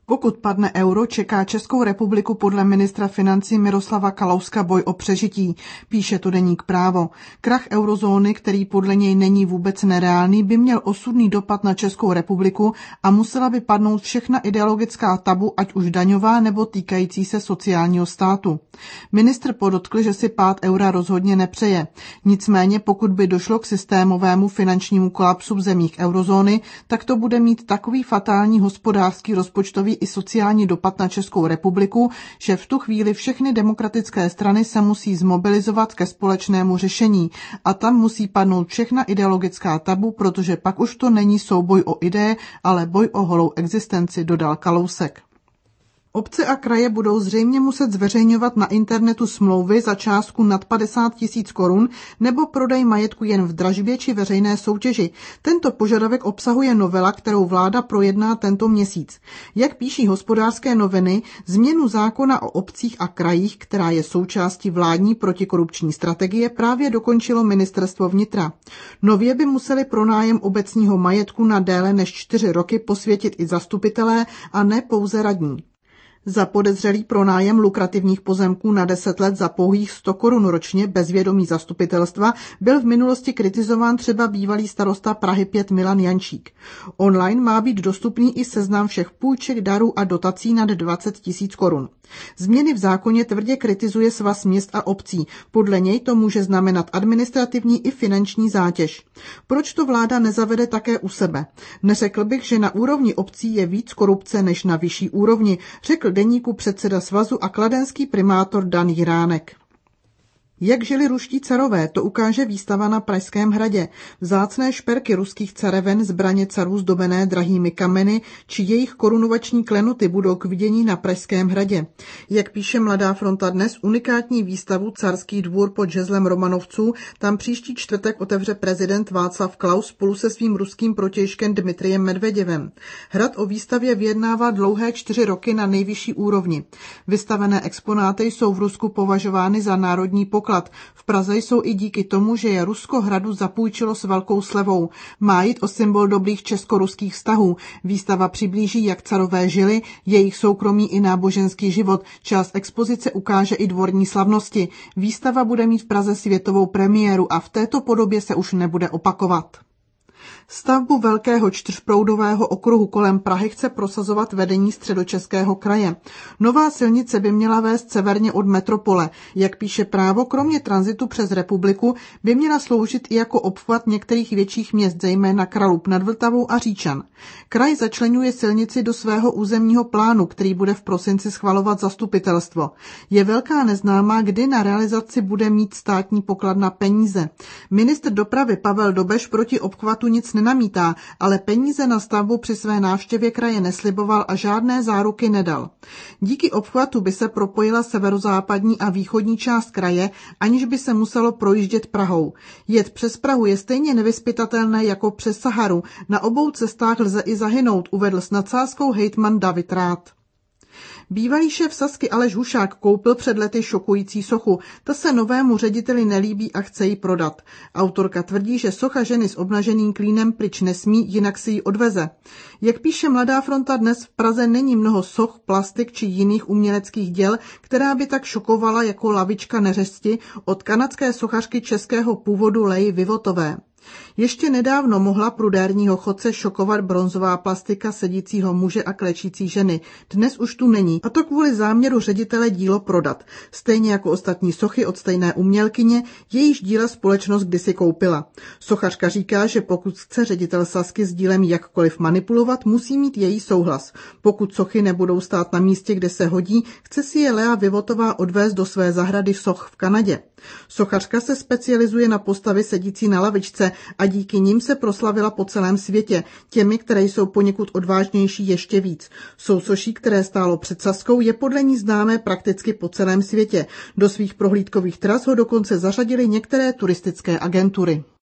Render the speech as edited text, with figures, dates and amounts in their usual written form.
Pokud padne euro, čeká Českou republiku podle ministra financí Miroslava Kalouska boj o přežití, píše to deník Právo. Krach eurozóny, který podle něj není vůbec nereálný, by měl osudný dopad na Českou republiku a musela by padnout všechna ideologická tabu, ať už daňová nebo týkající se sociálního státu. Ministr podotkl, že si pád eura rozhodně nepřeje. Nicméně, pokud by došlo k systémovému finančnímu kolapsu v zemích eurozóny, tak to bude mít takový fatální hospodářský, rozpočtový i sociální dopad na Českou republiku, že v tu chvíli všechny demokratické strany se musí zmobilizovat ke společnému řešení a tam musí padnout všechna ideologická tabu, protože pak už to není souboj o ideje, ale boj o holou existenci, dodal Kalousek. Obce a kraje budou zřejmě muset zveřejňovat na internetu smlouvy za částku nad 50 000 korun nebo prodej majetku jen v dražbě či veřejné soutěži. Tento požadavek obsahuje novela, kterou vláda projedná tento měsíc. Jak píší Hospodářské noviny, změnu zákona o obcích a krajích, která je součástí vládní protikorupční strategie, právě dokončilo ministerstvo vnitra. Nově by museli pronájem obecního majetku na déle než 4 roky posvětit i zastupitelé a ne pouze radní. Za podezřelý pronájem lukrativních pozemků na 10 let za pouhých 100 korun ročně bez vědomí zastupitelstva byl v minulosti kritizován třeba bývalý starosta Prahy 5 Milan Jančík. Online má být dostupný i seznam všech půjček, darů a dotací nad 20 000 korun. Změny v zákoně tvrdě kritizuje Svaz měst a obcí. Podle něj to může znamenat administrativní i finanční zátěž. Proč to vláda nezavede také u sebe? Neřekl bych, že na úrovni obcí je víc korupce než na vyšší úrovni, řekl deníku předseda svazu a kladenský primátor Dan Jiránek. Jak žili ruští carové, to ukáže výstava na Pražském hradě. Vzácné šperky ruských careven, zbraně carů zdobené drahými kameny či jejich korunovační klenoty budou k vidění na Pražském hradě. Jak píše Mladá fronta dnes, unikátní výstavu Carský dvůr pod žezlem Romanovců tam příští čtvrtek otevře prezident Václav Klaus spolu se svým ruským protějškem Dmitrijem Medveděvem. Hrad o výstavě vyjednává dlouhé 4 roky na nejvyšší úrovni. Vystavené exponáty jsou v Rusku považovány za národní poklad. V Praze jsou i díky tomu, že je Rusko hradu zapůjčilo s velkou slevou. Má jít o symbol dobrých česko-ruských vztahů. Výstava přiblíží, jak carové žili, jejich soukromý i náboženský život. Část expozice ukáže i dvorní slavnosti. Výstava bude mít v Praze světovou premiéru a v této podobě se už nebude opakovat. Stavbu velkého 4proudového okruhu kolem Prahy chce prosazovat vedení Středočeského kraje. Nová silnice by měla vést severně od metropole. Jak píše Právo, kromě tranzitu přes republiku by měla sloužit i jako obchvat některých větších měst, zejména Kralupy nad Vltavou a Říčan. Kraj začleňuje silnici do svého územního plánu, který bude v prosinci schvalovat zastupitelstvo. Je velká neznámá, kdy na realizaci bude mít státní pokladna peníze. Ministr dopravy Pavel Dobeš proti obchvatu nic nenamítá, ale peníze na stavbu při své návštěvě kraje nesliboval a žádné záruky nedal. Díky obchvatu by se propojila severozápadní a východní část kraje, aniž by se muselo projíždět Prahou. Jet přes Prahu je stejně nevyzpytatelné jako přes Saharu. Na obou cestách lze i zahynout, uvedl s nadsázkou hejtman David Rath. Bývalý šéf Sazky Aleš Hušák koupil před lety šokující sochu. Ta se novému řediteli nelíbí a chce ji prodat. Autorka tvrdí, že socha ženy s obnaženým klínem pryč nesmí, jinak si ji odveze. Jak píše Mladá fronta dnes, v Praze není mnoho soch, plastik či jiných uměleckých děl, která by tak šokovala jako lavička neřesti od kanadské sochařky českého původu Leji Vivotové. Ještě nedávno mohla prudérního chodce šokovat bronzová plastika sedícího muže a klečící ženy. Dnes už tu není, a to kvůli záměru ředitele dílo prodat. Stejně jako ostatní sochy od stejné umělkyně, jejíž díla společnost kdysi koupila. Sochařka říká, že pokud chce ředitel Sazky s dílem jakkoliv manipulovat, musí mít její souhlas. Pokud sochy nebudou stát na místě, kde se hodí, chce si je Lea Vivotová odvést do své zahrady soch v Kanadě. Sochařka se specializuje na postavy sedící na lavičce a díky nim se proslavila po celém světě. Těmi, které jsou poněkud odvážnější, ještě víc. Sousoší, které stálo před Sazkou, je podle ní známé prakticky po celém světě. Do svých prohlídkových tras ho dokonce zařadily některé turistické agentury.